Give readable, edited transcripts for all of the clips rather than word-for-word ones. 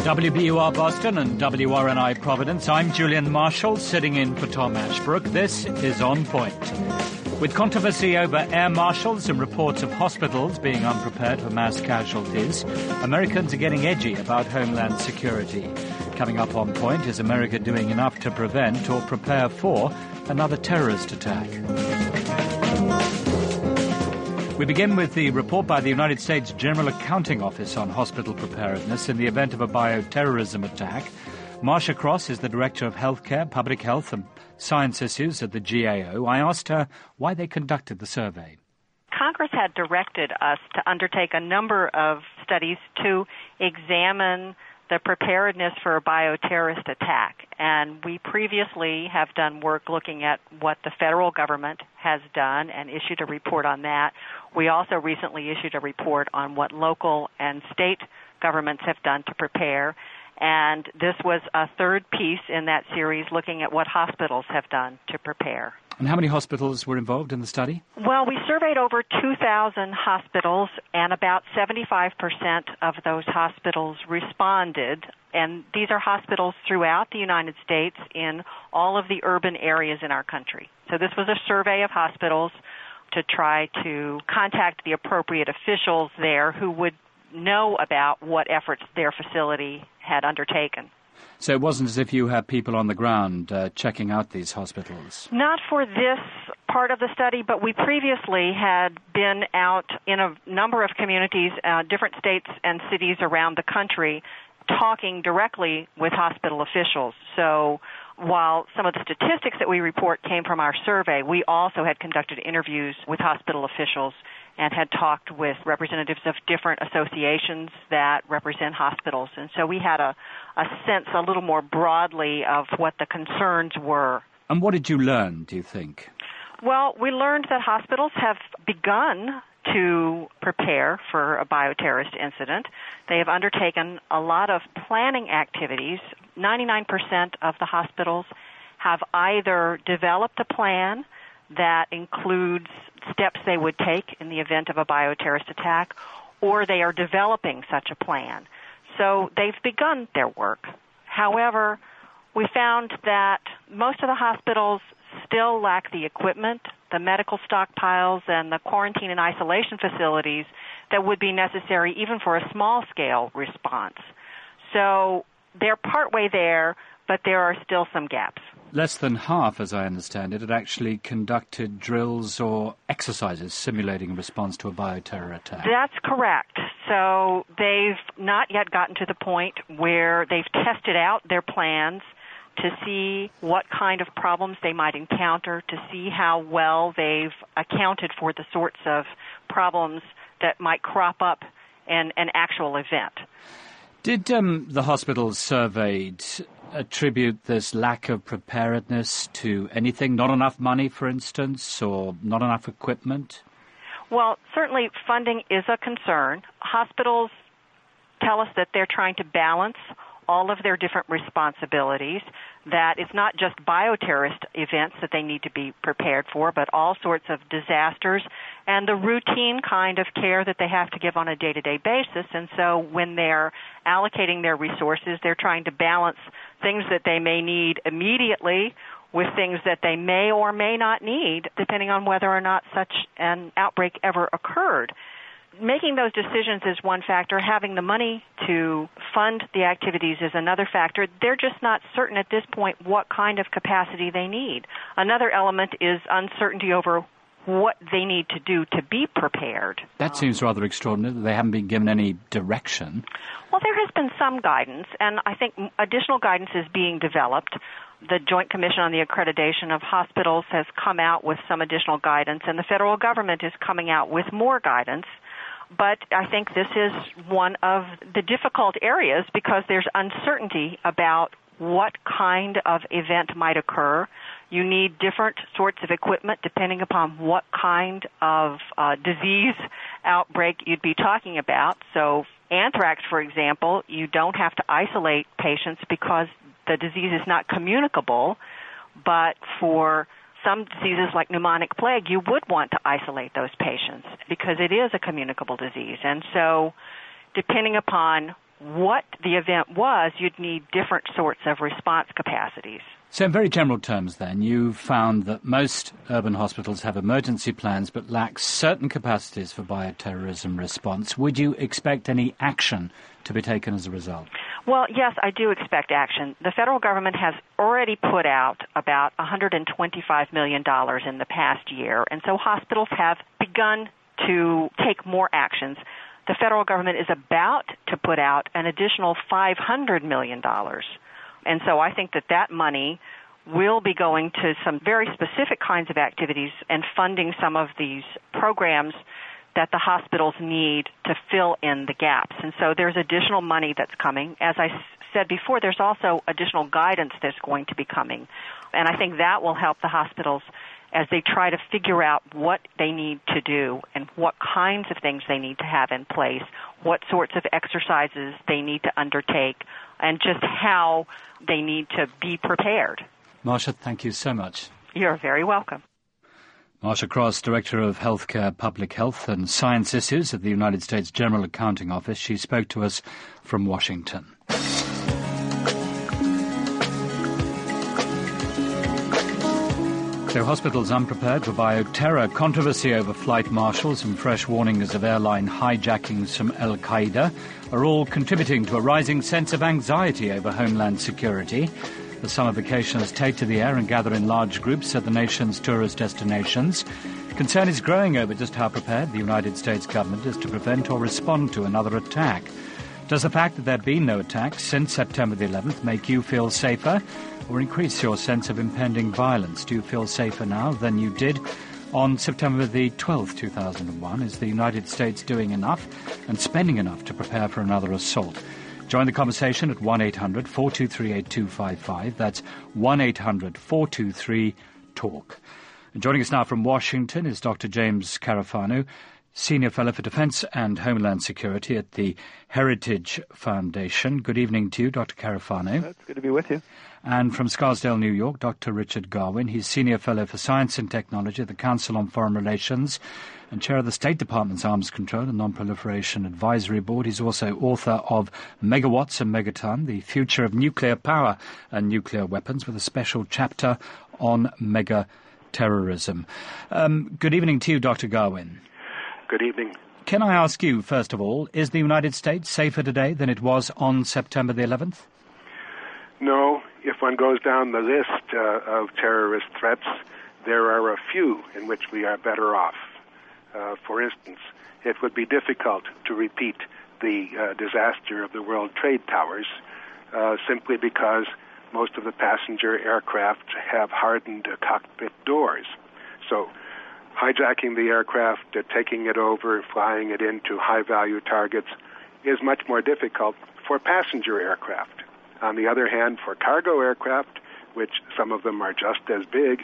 WBUR Boston and WRNI Providence, I'm Julian Marshall, sitting in for Tom Ashbrook. This is On Point. With controversy over air marshals and reports of hospitals being unprepared for mass casualties, Americans are getting edgy about homeland security. Coming up on Point, is America doing enough to prevent or prepare for another terrorist attack? We begin with the report by the United States General Accounting Office on hospital preparedness in the event of a bioterrorism attack. Marsha Cross is the Director of Healthcare, Public Health and Science Issues at the GAO. I asked her why they conducted the survey. Congress had directed us to undertake a number of studies to examine the preparedness for a bioterrorist attack. And we previously have done work looking at what the federal government has done and issued a report on that. We also recently issued a report on what local and state governments have done to prepare. And this was a third piece in that series looking at what hospitals have done to prepare. And how many hospitals were involved in the study? Well, we surveyed over 2,000 hospitals, and about 75% of those hospitals responded. And these are hospitals throughout the United States in all of the urban areas in our country. So this was a survey of hospitals to try to contact the appropriate officials there who would know about what efforts their facility had undertaken. So it wasn't as if you had people on the ground checking out these hospitals? Not for this part of the study, but we previously had been out in a number of communities, different states and cities around the country, talking directly with hospital officials. So while some of the statistics that we report came from our survey, we also had conducted interviews with hospital officials and had talked with representatives of different associations that represent hospitals. And so we had a sense a little more broadly of what the concerns were. And what did you learn, do you think? Well, we learned that hospitals have begun to prepare for a bioterrorist incident. They have undertaken a lot of planning activities. 99% of the hospitals have either developed a plan that includes steps they would take in the event of a bioterrorist attack, or they are developing such a plan. So they've begun their work. However, we found that most of the hospitals still lack the equipment, the medical stockpiles, and the quarantine and isolation facilities that would be necessary even for a small-scale response. So they're partway there, but there are still some gaps. Less than half, as I understand it, had actually conducted drills or exercises simulating a response to a bioterror attack. That's correct. So they've not yet gotten to the point where they've tested out their plans to see what kind of problems they might encounter, to see how well they've accounted for the sorts of problems that might crop up in an actual event. Did the hospitals surveyed attribute this lack of preparedness to anything? Not enough money, for instance, or not enough equipment? Well, certainly funding is a concern. Hospitals tell us that they're trying to balance all of their different responsibilities, that it's not just bioterrorist events that they need to be prepared for, but all sorts of disasters and the routine kind of care that they have to give on a day-to-day basis. And so when they're allocating their resources, they're trying to balance things that they may need immediately with things that they may or may not need, depending on whether or not such an outbreak ever occurred. Making those decisions is one factor. Having the money to fund the activities is another factor. They're just not certain at this point what kind of capacity they need. Another element is uncertainty over what they need to do to be prepared. That seems rather extraordinary that they haven't been given any direction. Well, there has been some guidance, and I think additional guidance is being developed. The Joint Commission on the Accreditation of Hospitals has come out with some additional guidance, and the federal government is coming out with more guidance. But I think this is one of the difficult areas because there's uncertainty about what kind of event might occur. You need different sorts of equipment depending upon what kind of disease outbreak you'd be talking about. So anthrax, for example, you don't have to isolate patients because the disease is not communicable, but for some diseases like pneumonic plague, you would want to isolate those patients because it is a communicable disease. And so depending upon what the event was, you'd need different sorts of response capacities. So in very general terms, then, you found that most urban hospitals have emergency plans but lack certain capacities for bioterrorism response. Would you expect any action to be taken as a result? Well, yes, I do expect action. The federal government has already put out about $125 million in the past year, and so hospitals have begun to take more actions. The federal government is about to put out an additional $500 million. And so I think that money will be going to some very specific kinds of activities and funding some of these programs that the hospitals need to fill in the gaps. And so there's additional money that's coming. As I said before, there's also additional guidance that's going to be coming. And I think that will help the hospitals as they try to figure out what they need to do and what kinds of things they need to have in place, what sorts of exercises they need to undertake, and just how they need to be prepared. Marsha, thank you so much. You're very welcome. Marsha Cross, Director of Healthcare, Public Health and Science Issues at the United States General Accounting Office. She spoke to us from Washington. So hospitals unprepared for bioterror, controversy over flight marshals and fresh warnings of airline hijackings from Al-Qaeda are all contributing to a rising sense of anxiety over homeland security. The summer vacationers take to the air and gather in large groups at the nation's tourist destinations. Concern is growing over just how prepared the United States government is to prevent or respond to another attack. Does the fact that there have been no attacks since September the 11th make you feel safer or increase your sense of impending violence? Do you feel safer now than you did on September the 12th, 2001? Is the United States doing enough and spending enough to prepare for another assault? Join the conversation at 1-800-423-8255. That's 1-800-423-TALK. And joining us now from Washington is Dr. James Carafano, Senior Fellow for Defense and Homeland Security at the Heritage Foundation. Good evening to you, Dr. Carafano. It's good to be with you. And from Scarsdale, New York, Dr. Richard Garwin. He's Senior Fellow for Science and Technology at the Council on Foreign Relations and Chair of the State Department's Arms Control and Non-Proliferation Advisory Board. He's also author of Megawatts and Megaton, The Future of Nuclear Power and Nuclear Weapons, with a special chapter on mega-terrorism. Good evening to you, Dr. Garwin. Good evening. Can I ask you, first of all, is the United States safer today than it was on September the 11th? No. If one goes down the list of terrorist threats, there are a few in which we are better off. For instance, it would be difficult to repeat the disaster of the World Trade Towers simply because most of the passenger aircraft have hardened cockpit doors. So hijacking the aircraft, taking it over, flying it into high-value targets is much more difficult for passenger aircraft. On the other hand, for cargo aircraft, which some of them are just as big,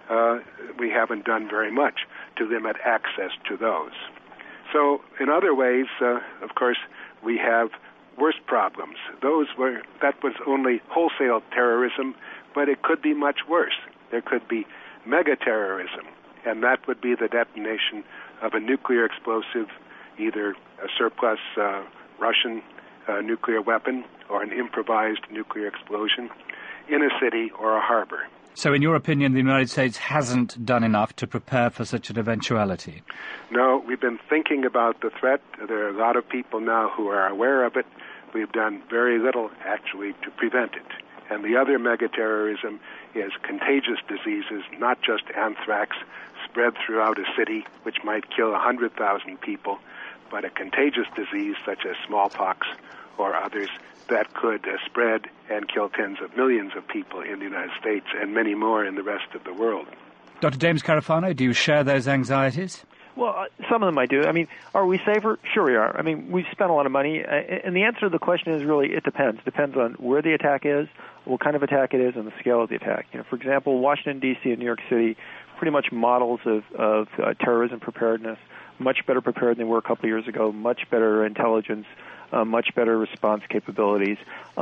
we haven't done very much to limit access to those. So in other ways, of course, we have worse problems. That was only wholesale terrorism, but it could be much worse. There could be mega-terrorism, and that would be the detonation of a nuclear explosive, either a surplus Russian nuclear weapon or an improvised nuclear explosion in a city or a harbor. So in your opinion, the United States hasn't done enough to prepare for such an eventuality? No, we've been thinking about the threat. There are a lot of people now who are aware of it. We've done very little, actually, to prevent it. And the other megaterrorism is contagious diseases, not just anthrax, spread throughout a city, which might kill 100,000 people, but a contagious disease such as smallpox or others that could spread and kill tens of millions of people in the United States and many more in the rest of the world. Dr. James Carafano, do you share those anxieties? Well, some of them I do. I mean, are we safer? Sure we are. I mean, we've spent a lot of money, and the answer to the question is really it depends. It depends on where the attack is, what kind of attack it is, and the scale of the attack. You know, for example, Washington, D.C. and New York City, pretty much models of terrorism preparedness, much better prepared than they were a couple of years ago, much better intelligence, much better response capabilities.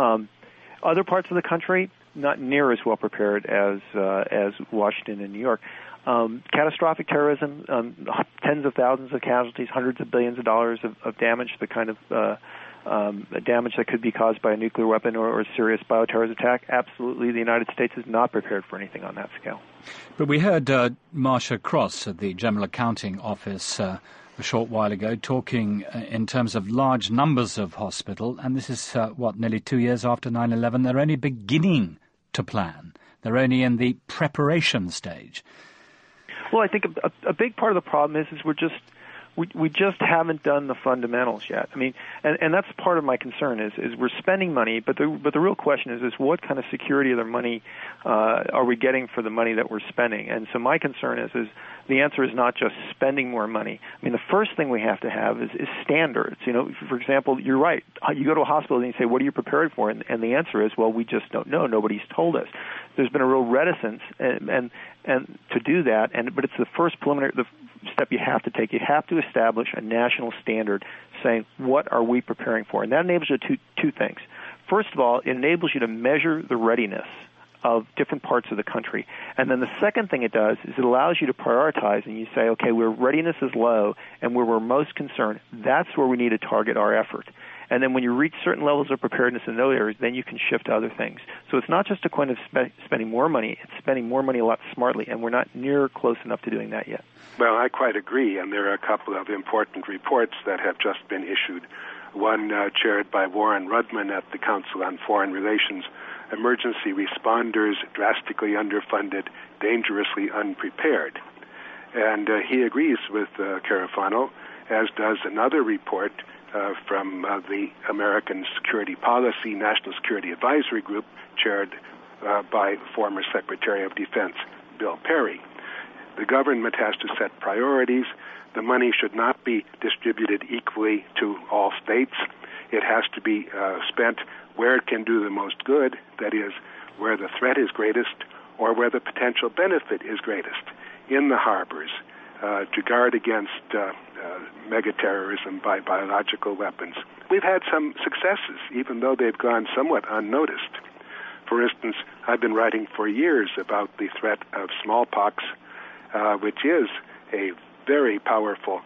Other parts of the country, not near as well prepared as Washington and New York. Catastrophic terrorism, tens of thousands of casualties, hundreds of billions of dollars of damage, the kind of damage that could be caused by a nuclear weapon or a serious bioterrorism attack, absolutely the United States is not prepared for anything on that scale. But we heard Marsha Cross at the General Accounting Office a short while ago talking in terms of large numbers of hospital, and this is, nearly 2 years after 9/11, they're only beginning to plan. They're only in the preparation stage. Well, I think a big part of the problem is we just haven't done the fundamentals yet. I mean, and that's part of my concern is we're spending money, but the real question is what kind of security of their money are we getting for the money that we're spending? And so my concern is the answer is not just spending more money. I mean, the first thing we have to have is standards. You know, for example, you're right. You go to a hospital and you say, "What are you prepared for?" And the answer is, "Well, we just don't know. Nobody's told us." There's been a real reticence and to do that, but it's the first preliminary step you have to take. You have to establish a national standard saying, what are we preparing for? And that enables you to two things. First of all, it enables you to measure the readiness of different parts of the country. And then the second thing it does is it allows you to prioritize, and you say, okay, where readiness is low and where we're most concerned, that's where we need to target our effort. And then when you reach certain levels of preparedness in those areas, then you can shift to other things. So it's not just a question of spending more money, it's spending more money a lot smartly, and we're not near close enough to doing that yet. Well, I quite agree, and there are a couple of important reports that have just been issued. One chaired by Warren Rudman at the Council on Foreign Relations, Emergency Responders Drastically Underfunded, Dangerously Unprepared. And he agrees with Carafano, as does another report from the American Security Policy National Security Advisory Group, chaired by former Secretary of Defense Bill Perry. The government has to set priorities. The money should not be distributed equally to all states. It has to be spent where it can do the most good, that is, where the threat is greatest or where the potential benefit is greatest, in the harbors, to guard against megaterrorism by biological weapons. We've had some successes, even though they've gone somewhat unnoticed. For instance, I've been writing for years about the threat of smallpox, which is a very powerful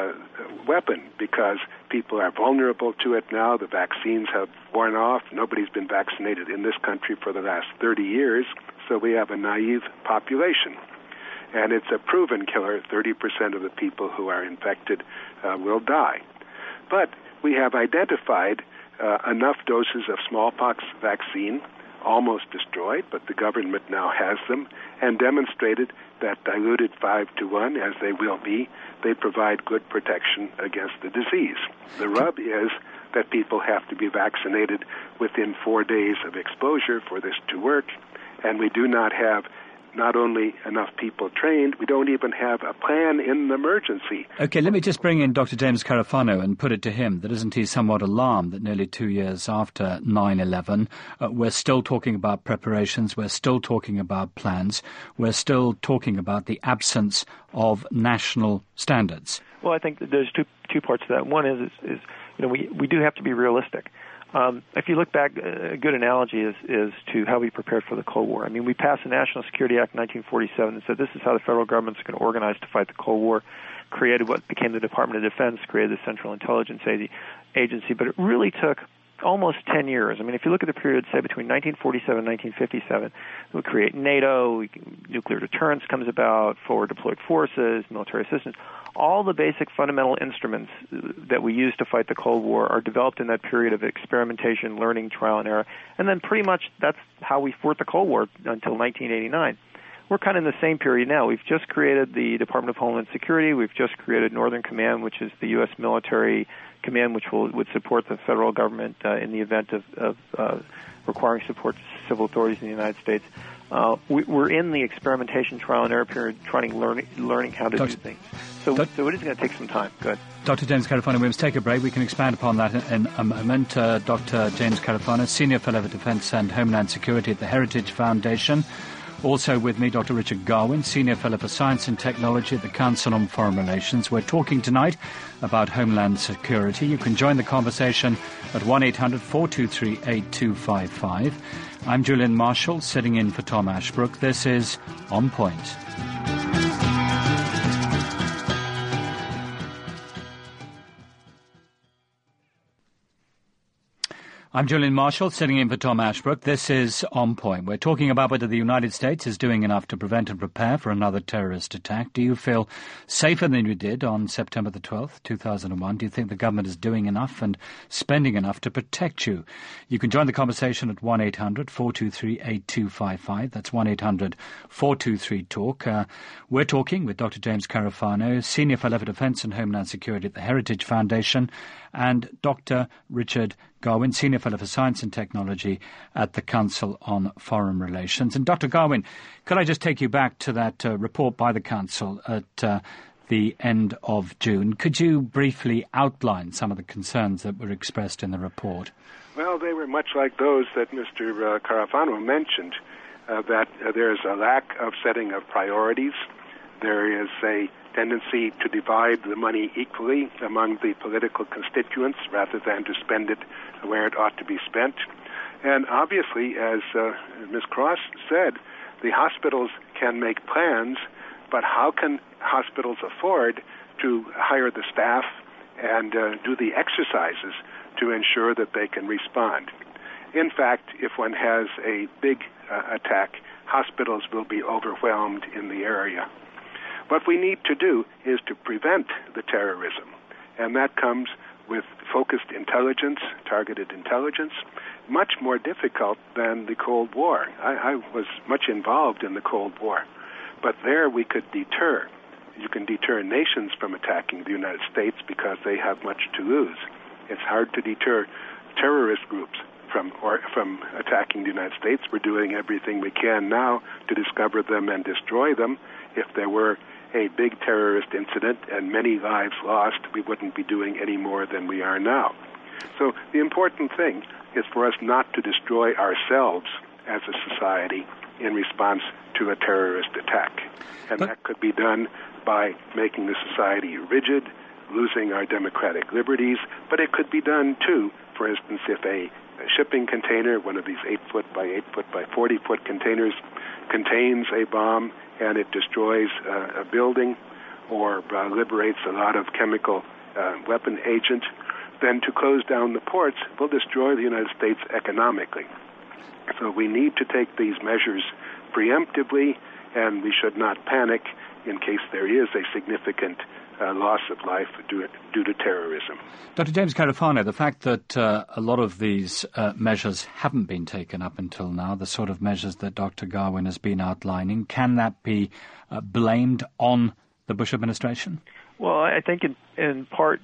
weapon because people are vulnerable to it now. The vaccines have worn off. Nobody's been vaccinated in this country for the last 30 years, so we have a naive population. And it's a proven killer. 30% of the people who are infected will die. But we have identified enough doses of smallpox vaccine, almost destroyed, but the government now has them, and demonstrated that diluted 5-to-1, as they will be, they provide good protection against the disease. The rub is that people have to be vaccinated within 4 days of exposure for this to work, and we do not have not only enough people trained, we don't even have a plan in the emergency. Okay, let me just bring in Dr. James Carafano and put it to him that isn't he somewhat alarmed that nearly 2 years after 9/11, we're still talking about preparations, we're still talking about plans, we're still talking about the absence of national standards? Well, I think that there's two parts to that. One is we do have to be realistic. If you look back, a good analogy is to how we prepared for the Cold War. I mean, we passed the National Security Act in 1947 and said this is how the federal government's going to organize to fight the Cold War, created what became the Department of Defense, created the Central Intelligence Agency, but it really took almost 10 years. I mean, if you look at the period, say, between 1947 and 1957, we create NATO, nuclear deterrence comes about, forward deployed forces, military assistance. All the basic fundamental instruments that we use to fight the Cold War are developed in that period of experimentation, learning, trial and error. And then pretty much that's how we fought the Cold War until 1989. We're kind of in the same period now. We've just created the Department of Homeland Security. We've just created Northern Command, which is the U.S. military command, which would support the federal government in the event of requiring support to civil authorities in the United States. We're in the experimentation, trial and error period, learning how to do things. So it is going to take some time. Good. Dr. James Carafano, we must take a break. We can expand upon that in a moment. Dr. James Carafano, Senior Fellow for Defense and Homeland Security at the Heritage Foundation. Also with me, Dr. Richard Garwin, Senior Fellow for Science and Technology at the Council on Foreign Relations. We're talking tonight about Homeland Security. You can join the conversation at 1-800-423-8255. I'm Julian Marshall, sitting in for Tom Ashbrook. This is On Point. I'm Julian Marshall, sitting in for Tom Ashbrook. This is On Point. We're talking about whether the United States is doing enough to prevent and prepare for another terrorist attack. Do you feel safer than you did on September the 12th, 2001? Do you think the government is doing enough and spending enough to protect you? You can join the conversation at 1-800-423-8255. That's 1-800-423-TALK. We're talking with Dr. James Carafano, Senior Fellow for Defence and Homeland Security at the Heritage Foundation, and Dr. Richard Garwin, Senior Fellow for Science and Technology at the Council on Foreign Relations. And Dr. Garwin, could I just take you back to that report by the Council at the end of June? Could you briefly outline some of the concerns that were expressed in the report? Well, they were much like those that Mr. Carafano mentioned, that there's a lack of setting of priorities. There is a tendency to divide the money equally among the political constituents rather than to spend it where it ought to be spent. And obviously, as Ms. Cross said, the hospitals can make plans, but how can hospitals afford to hire the staff and do the exercises to ensure that they can respond? In fact, if one has a big attack, hospitals will be overwhelmed in the area. What we need to do is to prevent the terrorism, and that comes with focused intelligence, targeted intelligence, much more difficult than the Cold War. I was much involved in the Cold War, but there we could deter. You can deter nations from attacking the United States because they have much to lose. It's hard to deter terrorist groups from attacking the United States. We're doing everything we can now to discover them and destroy them. If there were a big terrorist incident and many lives lost, we wouldn't be doing any more than we are now. So the important thing is for us not to destroy ourselves as a society in response to a terrorist attack. And that could be done by making the society rigid, losing our democratic liberties, but it could be done too, for instance, if a shipping container, one of these 8-foot by 8-foot by 40-foot containers, contains a bomb and it destroys a building or liberates a lot of chemical weapon agent, then to close down the ports will destroy the United States economically. So we need to take these measures preemptively, and we should not panic in case there is a significant loss of life due to terrorism. Dr. James Carafano, the fact that a lot of these measures haven't been taken up until now, the sort of measures that Dr. Garwin has been outlining, can that be blamed on the Bush administration? Well, I think in part,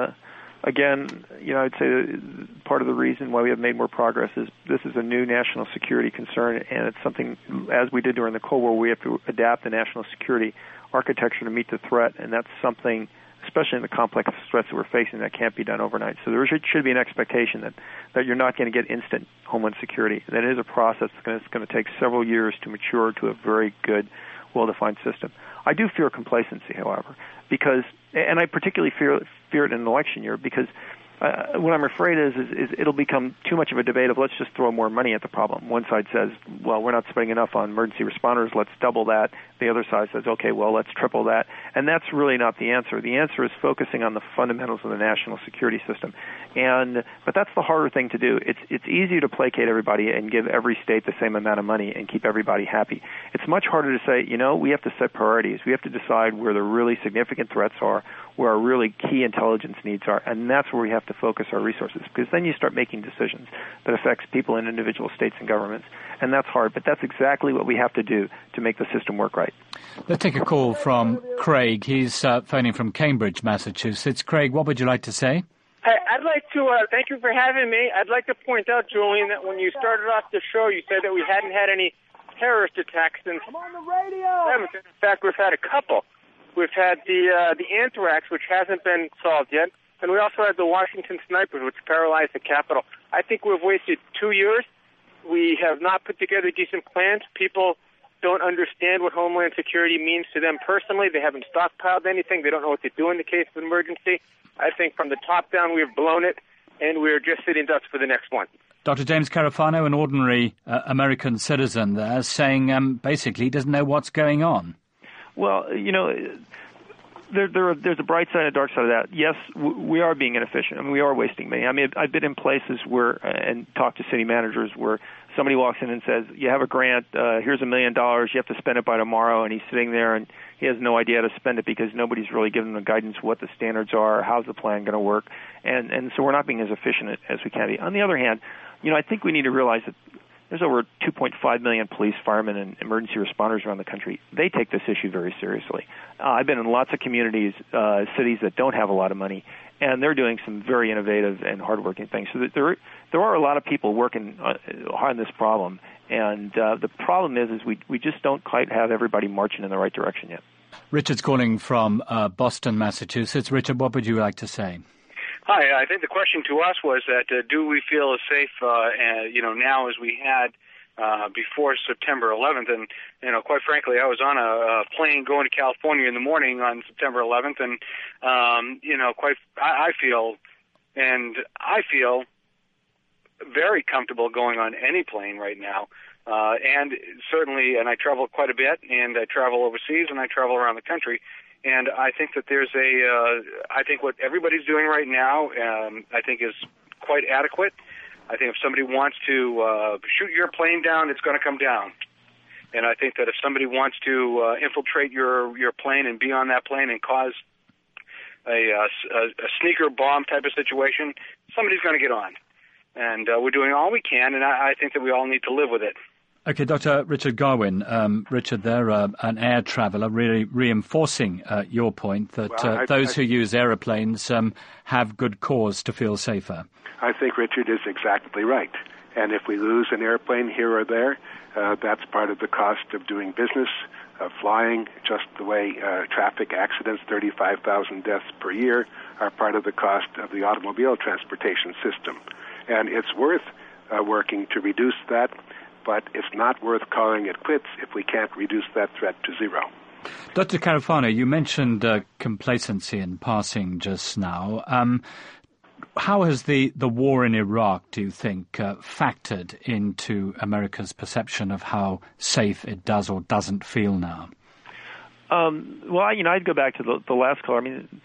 again, I'd say part of the reason why we have made more progress is this is a new national security concern, and it's something, as we did during the Cold War, we have to adapt the national security architecture to meet the threat, and that's something, especially in the complex threats that we're facing, that can't be done overnight. So there should be an expectation that you're not going to get instant homeland security. That is a process that's going to take several years to mature to a very good, well-defined system. I do fear complacency, however, because, and I particularly fear it in an election year, because what I'm afraid is it'll become too much of a debate of let's just throw more money at the problem. One side says, well, we're not spending enough on emergency responders, let's double that. The other side says, okay, well, let's triple that. And that's really not the answer. The answer is focusing on the fundamentals of the national security system. But that's the harder thing to do. It's easy to placate everybody and give every state the same amount of money and keep everybody happy. It's much harder to say, we have to set priorities. We have to decide where the really significant threats are, where our really key intelligence needs are, and that's where we have to focus our resources, because then you start making decisions that affects people in individual states and governments, and that's hard, but that's exactly what we have to do to make the system work right. Let's take a call from Craig. He's phoning from Cambridge, Massachusetts. Craig, what would you like to say? I'd like to, thank you for having me. I'd like to point out, Julian, that when you started off the show, you said that we hadn't had any terrorist attacks since... I'm on the radio! In fact, we've had a couple. We've had the anthrax, which hasn't been solved yet, and we also had the Washington snipers, which paralyzed the Capitol. I think we've wasted 2 years. We have not put together decent plans. People don't understand what Homeland Security means to them personally. They haven't stockpiled anything. They don't know what to do in the case of an emergency. I think from the top down we've blown it, and we're just sitting ducks for the next one. Dr. James Carafano, an ordinary American citizen there, saying basically he doesn't know what's going on. Well, There's a bright side and a dark side of that. Yes, we are being inefficient. I mean, we are wasting money. I mean, I've been in places where and talked to city managers where somebody walks in and says, "You have a grant. Here's $1 million. You have to spend it by tomorrow," and he's sitting there and he has no idea how to spend it because nobody's really given him the guidance what the standards are, how's the plan going to work, and so we're not being as efficient as we can be. On the other hand, I think we need to realize that there's over 2.5 million police, firemen, and emergency responders around the country. They take this issue very seriously. I've been in lots of communities, cities that don't have a lot of money, and they're doing some very innovative and hardworking things. So there are a lot of people working hard on this problem, and the problem is we just don't quite have everybody marching in the right direction yet. Richard's calling from Boston, Massachusetts. Richard, what would you like to say? Hi, I think the question to us was that do we feel as safe, now as we had before September 11th? And, quite frankly, I was on a plane going to California in the morning on September 11th, and, I feel very comfortable going on any plane right now. And certainly, and I travel quite a bit, and I travel overseas, and I travel around the country. And I think that I think what everybody's doing right now, I think is quite adequate. I think if somebody wants to shoot your plane down, it's going to come down. And I think that if somebody wants to infiltrate your plane and be on that plane and cause a sneaker bomb type of situation, somebody's going to get on. And we're doing all we can, and I think that we all need to live with it. Okay, Dr. Richard Garwin. Richard, there, an air traveller, really reinforcing your point that those who use aeroplanes have good cause to feel safer. I think Richard is exactly right. And if we lose an airplane here or there, that's part of the cost of doing business, of flying, just the way traffic accidents, 35,000 deaths per year, are part of the cost of the automobile transportation system. And it's worth working to reduce that, but it's not worth calling it quits if we can't reduce that threat to zero. Dr. Carafano, you mentioned complacency in passing just now. How has the war in Iraq, do you think, factored into America's perception of how safe it does or doesn't feel now? I'd go back to the last caller. I mean,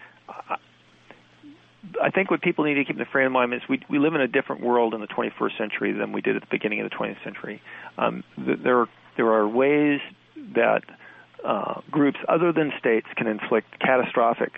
I think what people need to keep in the frame of mind is we live in a different world in the 21st century than we did at the beginning of the 20th century. There are ways that groups other than states can inflict catastrophic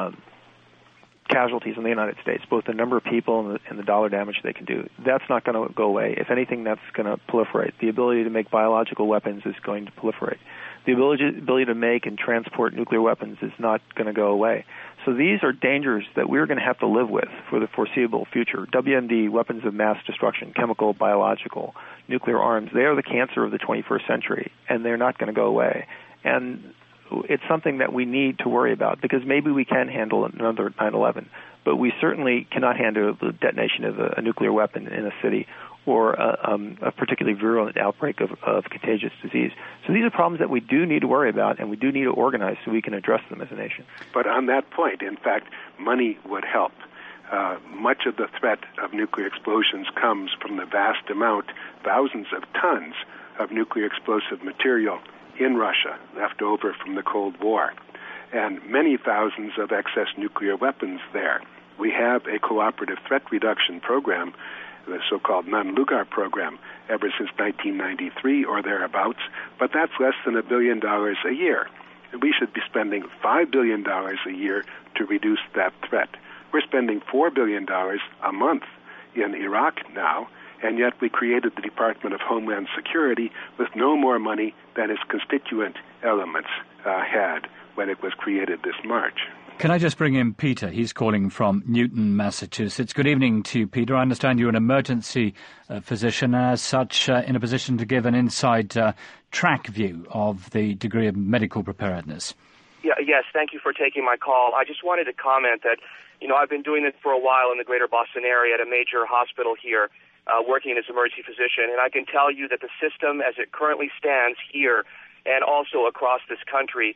casualties in the United States, both the number of people and the dollar damage they can do. That's not going to go away. If anything, that's going to proliferate. The ability to make biological weapons is going to proliferate. The ability to make and transport nuclear weapons is not going to go away. So these are dangers that we're going to have to live with for the foreseeable future. WMD, weapons of mass destruction, chemical, biological, nuclear arms, they are the cancer of the 21st century, and they're not going to go away. And it's something that we need to worry about, because maybe we can handle another 9/11, but we certainly cannot handle the detonation of a nuclear weapon in a city or a particularly virulent outbreak of contagious disease. So these are problems that we do need to worry about, and we do need to organize so we can address them as a nation. But on that point, in fact, money would help. Much of the threat of nuclear explosions comes from the vast amount, thousands of tons of nuclear explosive material in Russia left over from the Cold War, and many thousands of excess nuclear weapons there. We have a cooperative threat reduction program, the so-called NUN-LUGAR program, ever since 1993 or thereabouts, but that's less than $1 billion a year. We should be spending $5 billion a year to reduce that threat. We're spending $4 billion a month in Iraq now, and yet we created the Department of Homeland Security with no more money than its constituent elements had when it was created this March. Can I just bring in Peter? He's calling from Newton, Massachusetts. Good evening to you, Peter. I understand you're an emergency physician, and as such in a position to give an inside track view of the degree of medical preparedness. Yes, thank you for taking my call. I just wanted to comment that, I've been doing this for a while in the greater Boston area at a major hospital here, working as an emergency physician, and I can tell you that the system as it currently stands here and also across this country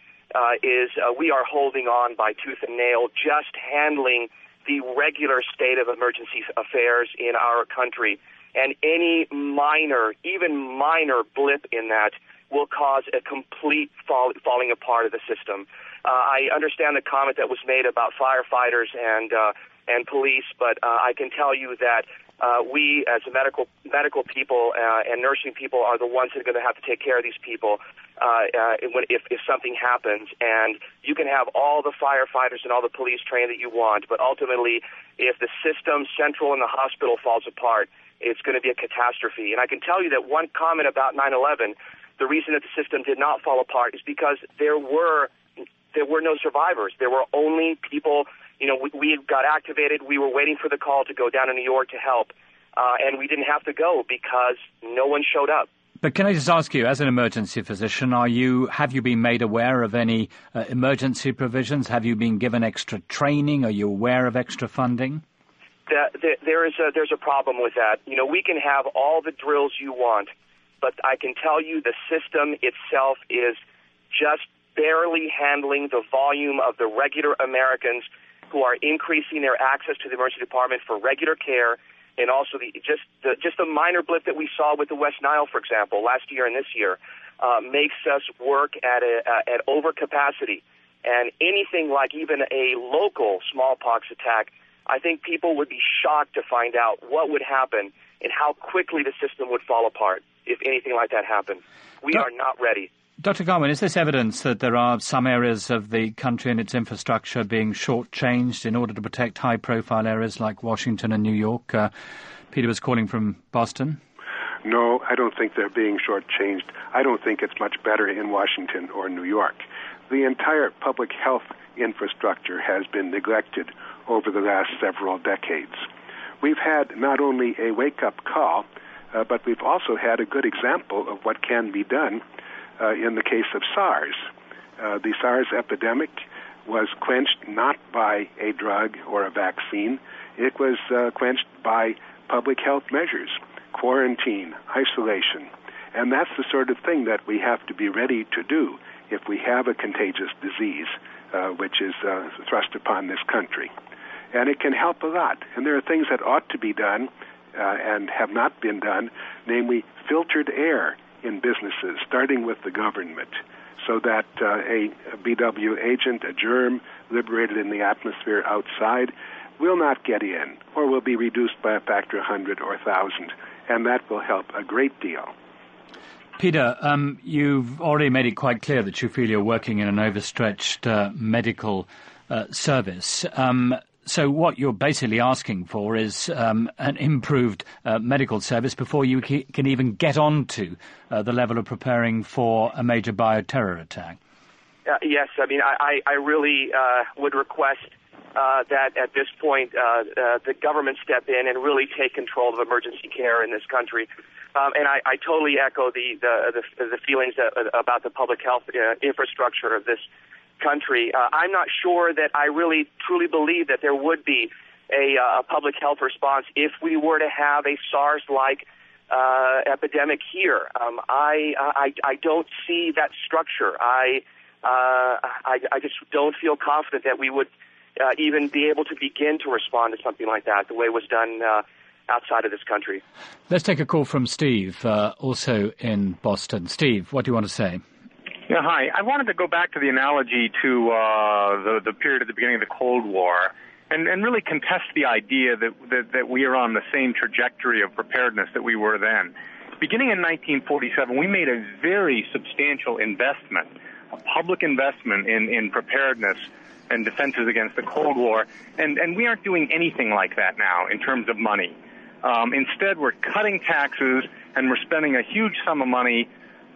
we are holding on by tooth and nail, just handling the regular state of emergency affairs in our country. And any minor, even minor blip in that will cause a complete falling apart of the system. I understand the comment that was made about firefighters and police, but I can tell you that we, as medical people and nursing people, are the ones that are going to have to take care of these people if something happens. And you can have all the firefighters and all the police trained that you want, but ultimately, if the system, central in the hospital, falls apart, it's going to be a catastrophe. And I can tell you that one comment about 9/11, the reason that the system did not fall apart is because there were no survivors. There were only people. We got activated. We were waiting for the call to go down to New York to help, and we didn't have to go because no one showed up. But can I just ask you, as an emergency physician, have you been made aware of any emergency provisions? Have you been given extra training? Are you aware of extra funding? There's a problem with that. We can have all the drills you want, but I can tell you the system itself is just barely handling the volume of the regular Americans who are increasing their access to the emergency department for regular care, and also just the minor blip that we saw with the West Nile, for example, last year and this year, makes us work at overcapacity. And anything like even a local smallpox attack, I think people would be shocked to find out what would happen and how quickly the system would fall apart if anything like that happened. We are not ready. Dr. Garwin, is this evidence that there are some areas of the country and its infrastructure being shortchanged in order to protect high-profile areas like Washington and New York? Peter was calling from Boston. No, I don't think they're being shortchanged. I don't think it's much better in Washington or New York. The entire public health infrastructure has been neglected over the last several decades. We've had not only a wake-up call, but we've also had a good example of what can be done in the case of SARS. The SARS epidemic was quenched not by a drug or a vaccine. It was quenched by public health measures, quarantine, isolation. And that's the sort of thing that we have to be ready to do if we have a contagious disease which is thrust upon this country. And it can help a lot. And there are things that ought to be done and have not been done, namely filtered air in businesses, starting with the government, so that a BW agent, a germ liberated in the atmosphere outside, will not get in or will be reduced by a factor 100 or 1,000, and that will help a great deal. Peter, you've already made it quite clear that you feel you're working in an overstretched medical service. So what you're basically asking for is an improved medical service before you can even get on to the level of preparing for a major bioterror attack. Yes, I mean, I really would request that at this point the government step in and really take control of emergency care in this country. And I totally echo the feelings about the public health infrastructure of this country. I'm not sure that I really truly believe that there would be a public health response if we were to have a SARS-like epidemic here. I don't see that structure. I just don't feel confident that we would even be able to begin to respond to something like that the way it was done outside of this country. Let's take a call from Steve, also in Boston. Steve, what do you want to say? Yeah, hi. I wanted to go back to the analogy to the period at the beginning of the Cold War and really contest the idea that we are on the same trajectory of preparedness that we were then. Beginning in 1947, we made a very substantial investment, a public investment in preparedness and defenses against the Cold War, and we aren't doing anything like that now in terms of money. Instead, we're cutting taxes and we're spending a huge sum of money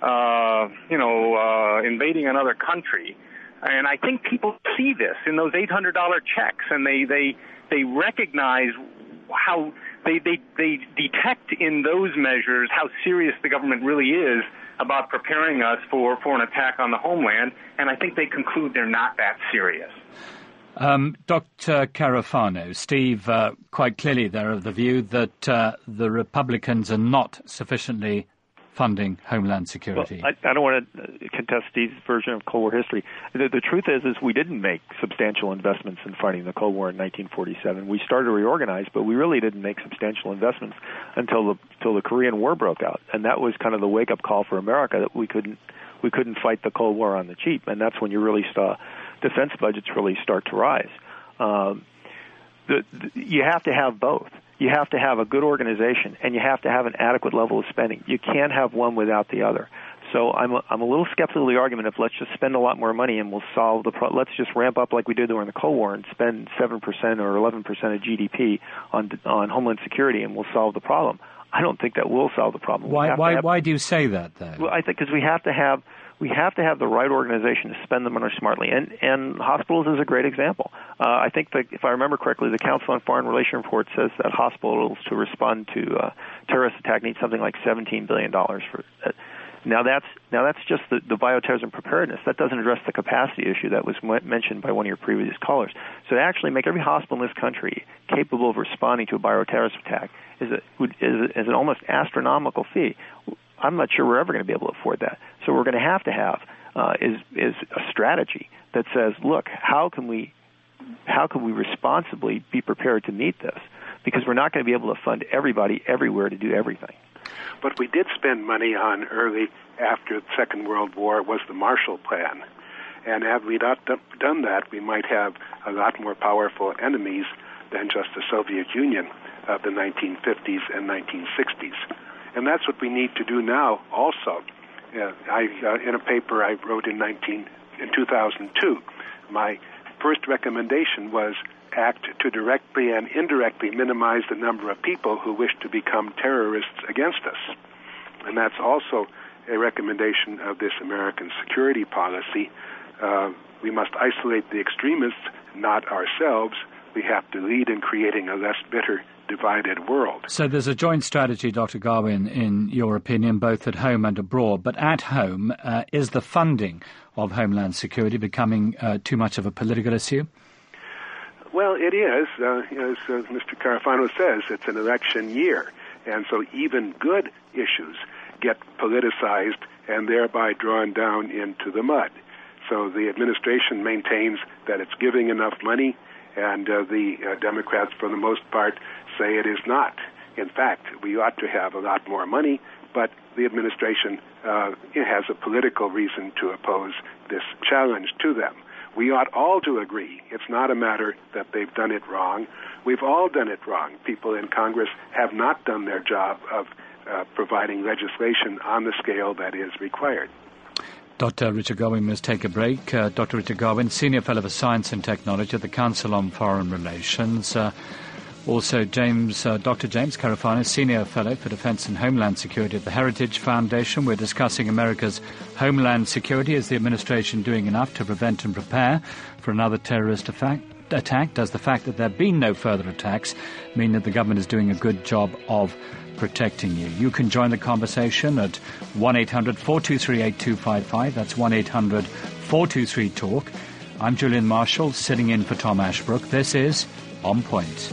invading another country. And I think people see this in those $800 checks, and they recognize how they detect in those measures how serious the government really is about preparing us for an attack on the homeland, and I think they conclude they're not that serious. Dr. Carafano, Steve, quite clearly they're of the view that the Republicans are not sufficiently funding Homeland Security? Well, I don't want to contest Steve's version of Cold War history. The truth is we didn't make substantial investments in fighting the Cold War in 1947. We started to reorganize, but we really didn't make substantial investments until the Korean War broke out, and that was kind of the wake-up call for America that we couldn't fight the Cold War on the cheap, and that's when you really saw defense budgets really start to rise. You have to have both. You have to have a good organization, and you have to have an adequate level of spending. You can't have one without the other. So I'm a little skeptical of the argument of let's just spend a lot more money and we'll solve the problem. Let's just ramp up like we did during the Cold War and spend 7% or 11% of GDP on Homeland Security and we'll solve the problem. I don't think that will solve the problem. Why do you say that, though? Well, I think because we have to have the right organization to spend the money smartly, and hospitals is a great example. I think that if I remember correctly, the Council on Foreign Relations report says that hospitals to respond to terrorist attack need something like $17 billion for. Now that's just the bioterrorism preparedness. That doesn't address the capacity issue that was mentioned by one of your previous callers. So to actually make every hospital in this country capable of responding to a bioterrorist attack is an almost astronomical fee. I'm not sure we're ever going to be able to afford that. So what we're going to have is a strategy that says, look, how can we responsibly be prepared to meet this? Because we're not going to be able to fund everybody everywhere to do everything. What we did spend money on early after the Second World War was the Marshall Plan. And had we not done that, we might have a lot more powerful enemies than just the Soviet Union of the 1950s and 1960s. And that's what we need to do now also. In a paper I wrote in 2002, my first recommendation was act to directly and indirectly minimize the number of people who wish to become terrorists against us. And that's also a recommendation of this American security policy. We must isolate the extremists, not ourselves. We have to lead in creating a less bitter, divided world. So there's a joint strategy, Dr. Garwin, in your opinion, both at home and abroad. But at home, is the funding of Homeland Security becoming too much of a political issue? Well, it is. As Mr. Carafano says, it's an election year. And so even good issues get politicized and thereby drawn down into the mud. So the administration maintains that it's giving enough money, and the Democrats, for the most part, say it is not. In fact, we ought to have a lot more money, but the administration has a political reason to oppose this challenge to them. We ought all to agree. It's not a matter that they've done it wrong. We've all done it wrong. People in Congress have not done their job of providing legislation on the scale that is required. Dr. Richard Garwin must take a break. Dr. Richard Garwin, Senior Fellow for Science and Technology at the Council on Foreign Relations. Also, Dr. James Carafano, Senior Fellow for Defense and Homeland Security at the Heritage Foundation. We're discussing America's Homeland Security. Is the administration doing enough to prevent and prepare for another terrorist attack? Does the fact that there have been no further attacks mean that the government is doing a good job of protecting you? You can join the conversation at 1-800-423-8255. That's 1-800-423-TALK. I'm Julian Marshall, sitting in for Tom Ashbrook. This is On Point.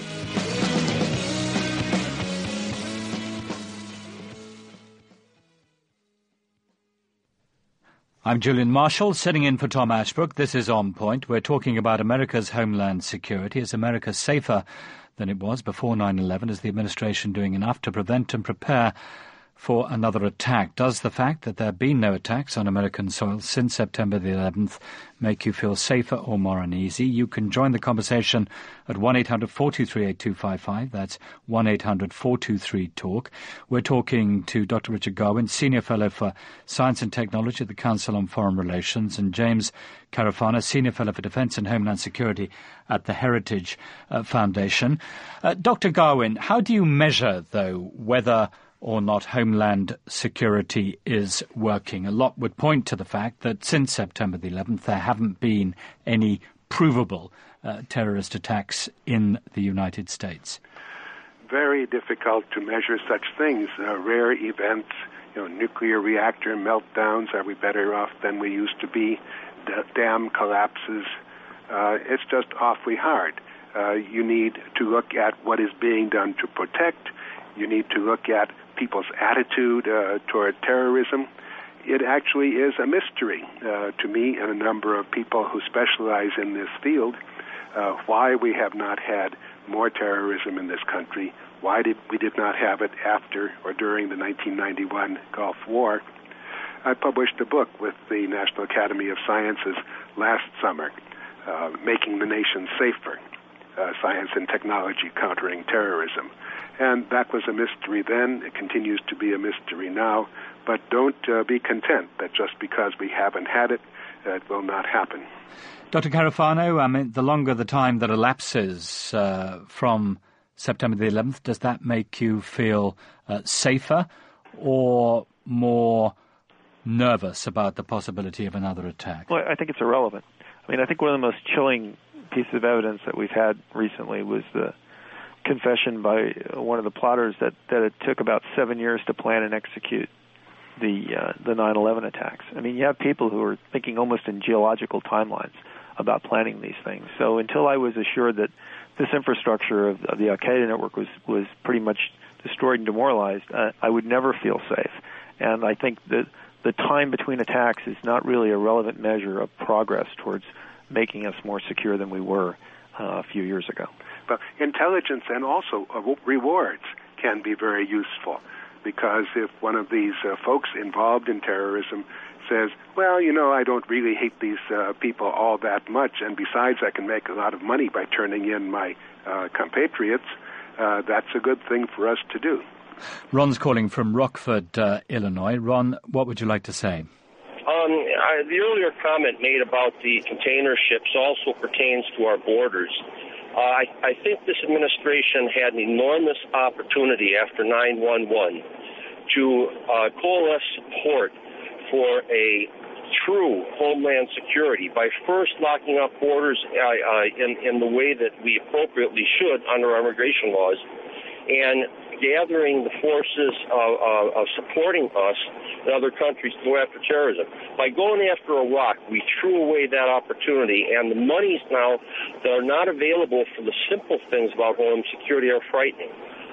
I'm Julian Marshall, sitting in for Tom Ashbrook. This is On Point. We're talking about America's Homeland Security. Is America safer than it was before 9/11? Is the administration doing enough to prevent and prepare for another attack? Does the fact that there have been no attacks on American soil since September the 11th make you feel safer or more uneasy? You can join the conversation at 1-800-423-8255. That's 1-800-423-TALK. We're talking to Dr. Richard Garwin, Senior Fellow for Science and Technology at the Council on Foreign Relations, and James Carafano, Senior Fellow for Defense and Homeland Security at the Heritage Foundation. Dr. Garwin, how do you measure, though, whether or not Homeland Security is working? A lot would point to the fact that since September the 11th, there haven't been any provable terrorist attacks in the United States. Very difficult to measure such things. Rare events, nuclear reactor meltdowns. Are we better off than we used to be? Dam collapses. It's just awfully hard. You need to look at what is being done to protect. You need to look at people's attitude toward terrorism, it actually is a mystery to me and a number of people who specialize in this field, why we have not had more terrorism in this country, why we did not have it after or during the 1991 Gulf War. I published a book with the National Academy of Sciences last summer, Making the Nation Safer, Science and Technology Countering Terrorism. And that was a mystery then. It continues to be a mystery now. But don't be content that just because we haven't had it, it will not happen. Dr. Carafano, I mean, the longer the time that elapses from September the 11th, does that make you feel safer or more nervous about the possibility of another attack? Well, I think it's irrelevant. I mean, I think one of the most chilling pieces of evidence that we've had recently was the confession by one of the plotters that it took about 7 years to plan and execute the 9/11 attacks. I mean, you have people who are thinking almost in geological timelines about planning these things. So until I was assured that this infrastructure of the Al-Qaeda network was pretty much destroyed and demoralized, I would never feel safe. And I think that the time between attacks is not really a relevant measure of progress towards making us more secure than we were a few years ago. But intelligence and also rewards can be very useful, because if one of these folks involved in terrorism says, well, you know, I don't really hate these people all that much, and besides I can make a lot of money by turning in my compatriots, that's a good thing for us to do. Ron's calling from Rockford, Illinois. Ron, what would you like to say? The earlier comment made about the container ships also pertains to our borders. I think this administration had an enormous opportunity after 9/11 to coalesce support for a true homeland security by first locking up borders in the way that we appropriately should under our immigration laws, and gathering the forces of supporting us in other countries to go after terrorism. By going after Iraq, we threw away that opportunity, and the monies now that are not available for the simple things about home security are frightening.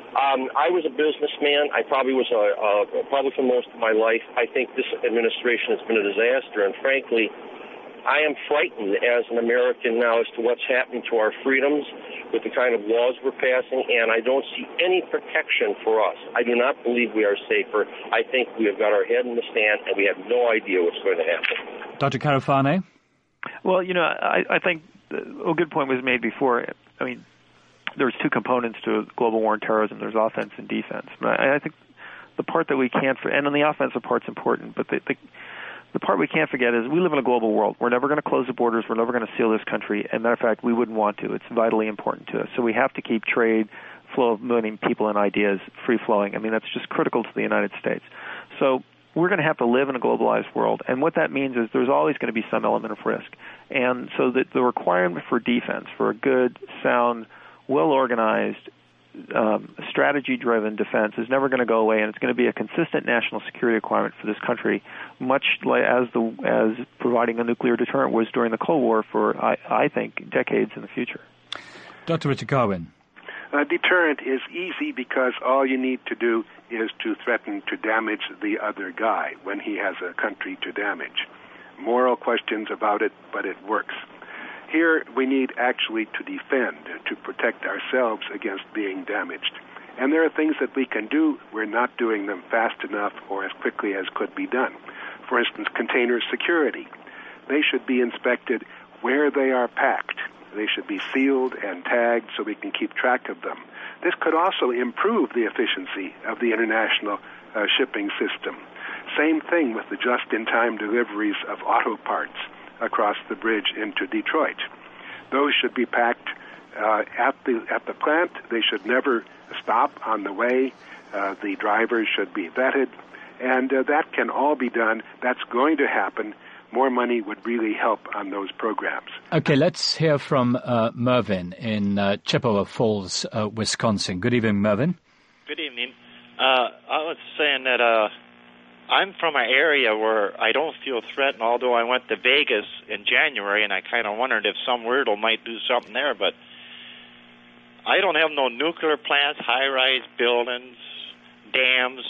I was a businessman. I probably was a Republican most of my life. I think this administration has been a disaster, and frankly, I am frightened as an American now as to what's happening to our freedoms with the kind of laws we're passing, and I don't see any protection for us. I do not believe we are safer. I think we have got our head in the sand, and we have no idea what's going to happen. Dr. Carafano? Well, you know, I think a good point was made before. I mean, there's two components to global war and terrorism. There's offense and defense. I think the part that we can't, and on the offensive part's important, but the part we can't forget is we live in a global world. We're never going to close the borders. We're never going to seal this country. As a matter of fact, we wouldn't want to. It's vitally important to us. So we have to keep trade, flow of moving people and ideas free-flowing. I mean, that's just critical to the United States. So we're going to have to live in a globalized world. And what that means is there's always going to be some element of risk. And so the requirement for defense, for a good, sound, well-organized, strategy-driven defense is never going to go away, and it's going to be a consistent national security requirement for this country, much like as providing a nuclear deterrent was during the Cold War for, I think, decades in the future. Dr. Richard Carwin. Deterrent is easy because all you need to do is to threaten to damage the other guy when he has a country to damage. Moral questions about it, but it works. Here, we need actually to defend, to protect ourselves against being damaged. And there are things that we can do. We're not doing them fast enough or as quickly as could be done. For instance, container security. They should be inspected where they are packed. They should be sealed and tagged so we can keep track of them. This could also improve the efficiency of the international shipping system. Same thing with the just-in-time deliveries of auto parts across the bridge into Detroit. Those should be packed at the plant. They should never stop on the way. The drivers should be vetted. And that can all be done. That's going to happen. More money would really help on those programs. Okay, let's hear from Mervyn in Chippewa Falls, Wisconsin. Good evening, Mervyn. Good evening. I was saying that I'm from an area where I don't feel threatened, although I went to Vegas in January, and I kind of wondered if some weirdo might do something there, but I don't have no nuclear plants, high-rise buildings, dams.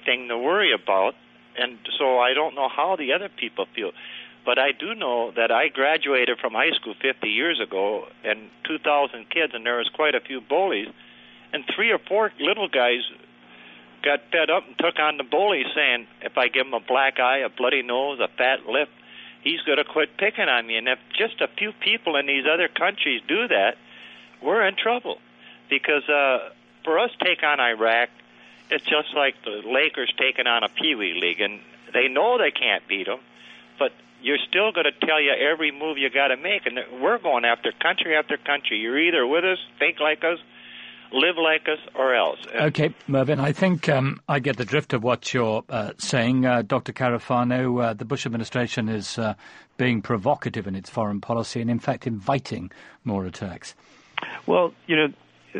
anything to worry about, and so I don't know how the other people feel. But I do know that I graduated from high school 50 years ago, and 2,000 kids, and there was quite a few bullies, and 3 or 4 little guys got fed up and took on the bully, saying, if I give him a black eye, a bloody nose, a fat lip, he's going to quit picking on me. And if just a few people in these other countries do that, we're in trouble. Because for us to take on Iraq, it's just like the Lakers taking on a Pee Wee League, and they know they can't beat them, but you're still going to tell you every move you got to make, and we're going after country after country. You're either with us, think like us, live like us, or else. Okay, Mervyn, I think I get the drift of what you're saying. Dr. Carafano, the Bush administration is being provocative in its foreign policy and, in fact, inviting more attacks. Well, there's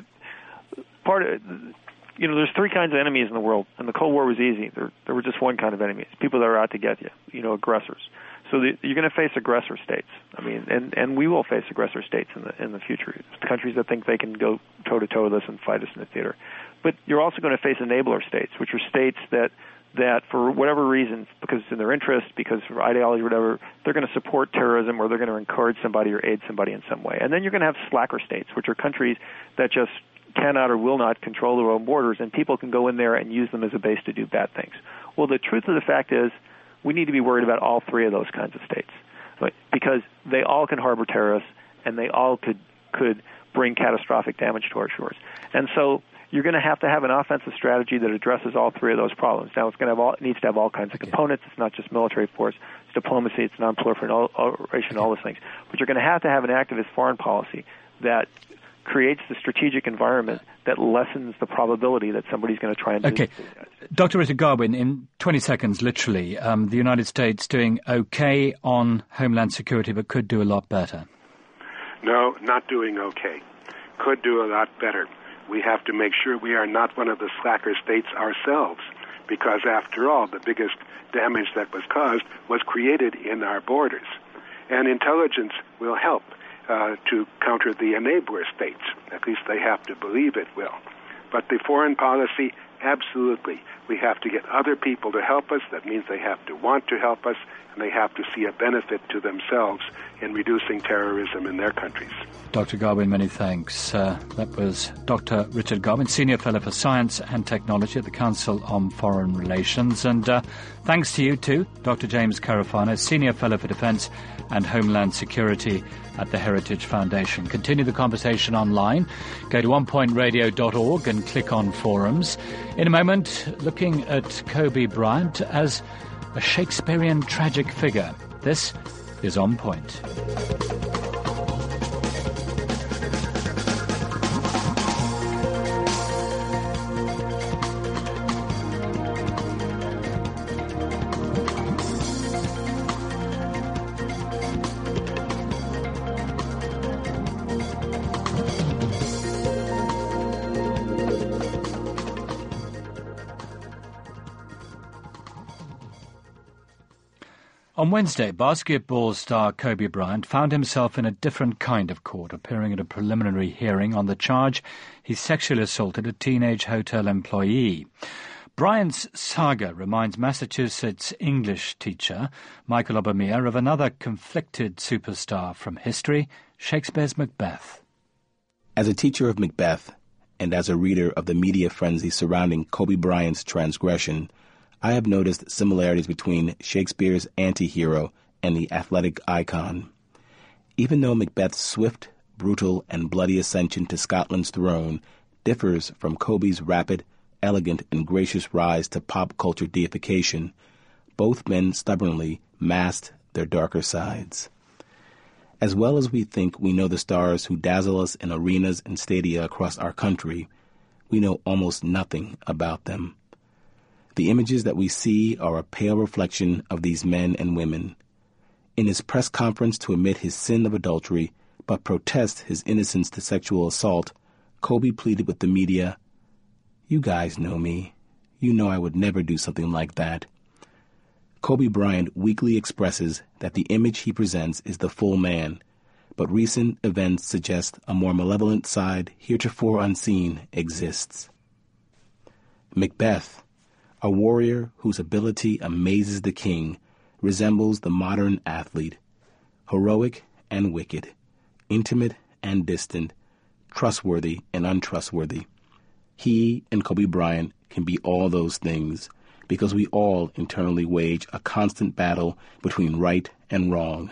3 kinds of enemies in the world, and the Cold War was easy. There were just one kind of enemies, people that are out to get you, aggressors. So you're going to face aggressor states. I mean, and we will face aggressor states in the future. Countries that think they can go toe-to-toe with us and fight us in the theater. But you're also going to face enabler states, which are states that for whatever reasons, because it's in their interest, because for ideology or whatever, they're going to support terrorism or they're going to encourage somebody or aid somebody in some way. And then you're going to have slacker states, which are countries that just cannot or will not control their own borders, and people can go in there and use them as a base to do bad things. Well, the truth of the fact is, we need to be worried about all 3 of those kinds of states, because they all can harbor terrorists, and they all could bring catastrophic damage to our shores. And so you're going to have an offensive strategy that addresses all 3 of those problems. Now, it needs to have all kinds of components. It's not just military force. It's diplomacy. It's non-proliferation, all those things. But you're going to have an activist foreign policy that creates the strategic environment that lessens the probability that somebody's going to try and do Okay. Dr. Richard Garwin, in 20 seconds, literally, the United States doing okay on Homeland Security but could do a lot better. No, not doing okay. Could do a lot better. We have to make sure we are not one of the slacker states ourselves, because after all, the biggest damage that was caused was created in our borders. And intelligence will help to counter the enabler states. At least they have to believe it will. But the foreign policy, absolutely. We have to get other people to help us. That means they have to want to help us, and they have to see a benefit to themselves in reducing terrorism in their countries. Dr. Garwin, many thanks. That was Dr. Richard Garwin, Senior Fellow for Science and Technology at the Council on Foreign Relations. And thanks to you too, Dr. James Carafano, Senior Fellow for Defence and Homeland Security at the Heritage Foundation. Continue the conversation online. Go to onepointradio.org and click on forums. In a moment, looking at Kobe Bryant as a Shakespearean tragic figure. This is On Point. On Wednesday, basketball star Kobe Bryant found himself in a different kind of court, appearing at a preliminary hearing on the charge he sexually assaulted a teenage hotel employee. Bryant's saga reminds Massachusetts English teacher Michael Obermeier of another conflicted superstar from history, Shakespeare's Macbeth. As a teacher of Macbeth, and as a reader of the media frenzy surrounding Kobe Bryant's transgression, I have noticed similarities between Shakespeare's anti-hero and the athletic icon. Even though Macbeth's swift, brutal, and bloody ascension to Scotland's throne differs from Kobe's rapid, elegant, and gracious rise to pop culture deification, both men stubbornly masked their darker sides. As well as we think we know the stars who dazzle us in arenas and stadia across our country, we know almost nothing about them. The images that we see are a pale reflection of these men and women. In his press conference to admit his sin of adultery, but protest his innocence to sexual assault, Kobe pleaded with the media, "You guys know me. You know I would never do something like that." Kobe Bryant weakly expresses that the image he presents is the full man, but recent events suggest a more malevolent side heretofore unseen exists. Macbeth, A warrior whose ability amazes the king resembles the modern athlete, heroic and wicked, intimate and distant, trustworthy and untrustworthy. He and Kobe Bryant can be all those things because we all internally wage a constant battle between right and wrong.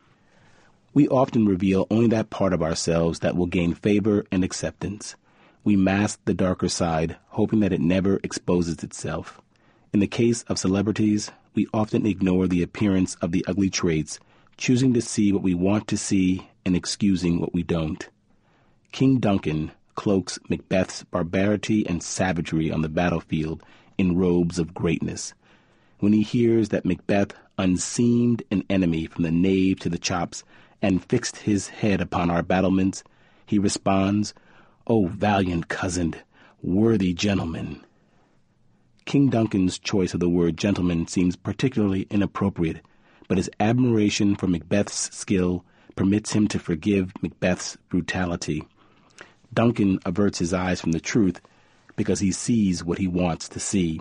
We often reveal only that part of ourselves that will gain favor and acceptance. We mask the darker side, hoping that it never exposes itself. In the case of celebrities, we often ignore the appearance of the ugly traits, choosing to see what we want to see and excusing what we don't. King Duncan cloaks Macbeth's barbarity and savagery on the battlefield in robes of greatness. When he hears that Macbeth unseamed an enemy from the nave to the chops and fixed his head upon our battlements, he responds, "O valiant cousin, worthy gentleman." King Duncan's choice of the word gentleman seems particularly inappropriate, but his admiration for Macbeth's skill permits him to forgive Macbeth's brutality. Duncan averts his eyes from the truth because he sees what he wants to see.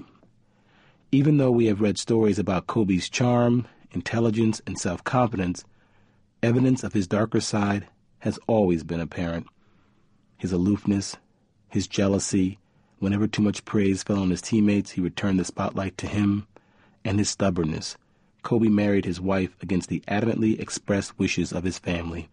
Even though we have read stories about Kobe's charm, intelligence, and self-confidence, evidence of his darker side has always been apparent. His aloofness, his jealousy, whenever too much praise fell on his teammates, he returned the spotlight to him, and his stubbornness. Kobe married his wife against the adamantly expressed wishes of his family.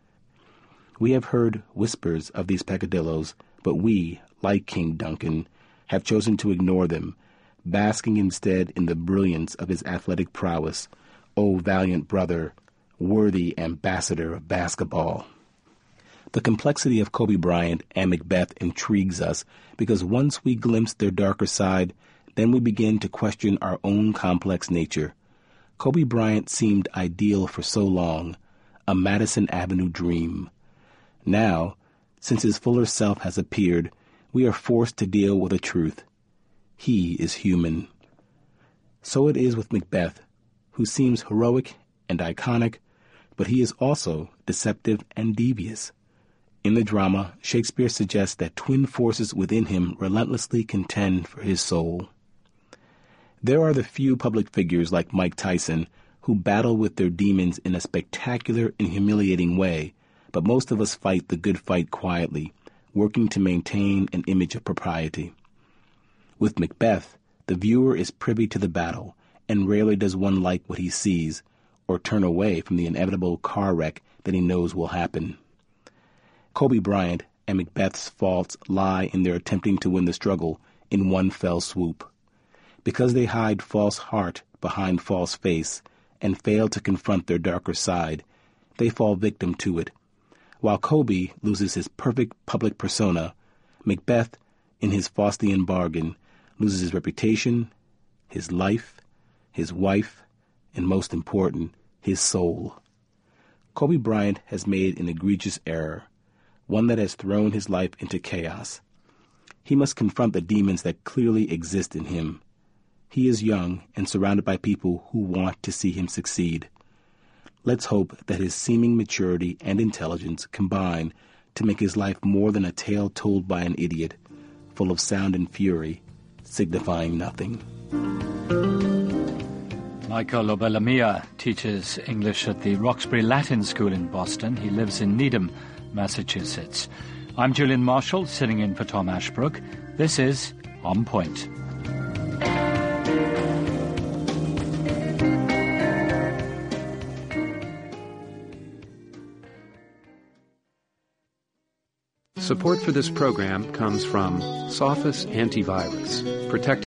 We have heard whispers of these peccadillos, but we, like King Duncan, have chosen to ignore them, basking instead in the brilliance of his athletic prowess. O valiant brother, worthy ambassador of basketball. The complexity of Kobe Bryant and Macbeth intrigues us because once we glimpse their darker side, then we begin to question our own complex nature. Kobe Bryant seemed ideal for so long, a Madison Avenue dream. Now, since his fuller self has appeared, we are forced to deal with the truth. He is human. So it is with Macbeth, who seems heroic and iconic, but he is also deceptive and devious. In the drama, Shakespeare suggests that twin forces within him relentlessly contend for his soul. There are the few public figures like Mike Tyson who battle with their demons in a spectacular and humiliating way, but most of us fight the good fight quietly, working to maintain an image of propriety. With Macbeth, the viewer is privy to the battle, and rarely does one like what he sees, or turn away from the inevitable car wreck that he knows will happen. Kobe Bryant and Macbeth's faults lie in their attempting to win the struggle in one fell swoop. Because they hide false heart behind false face and fail to confront their darker side, they fall victim to it. While Kobe loses his perfect public persona, Macbeth, in his Faustian bargain, loses his reputation, his life, his wife, and most important, his soul. Kobe Bryant has made an egregious error, one that has thrown his life into chaos. He must confront the demons that clearly exist in him. He is young and surrounded by people who want to see him succeed. Let's hope that his seeming maturity and intelligence combine to make his life more than a tale told by an idiot, full of sound and fury, signifying nothing. Michael Obelamia teaches English at the Roxbury Latin School in Boston. He lives in Needham, Massachusetts. I'm Julian Marshall, sitting in for Tom Ashbrook. This is On Point. Support for this program comes from Sophos Antivirus, protecting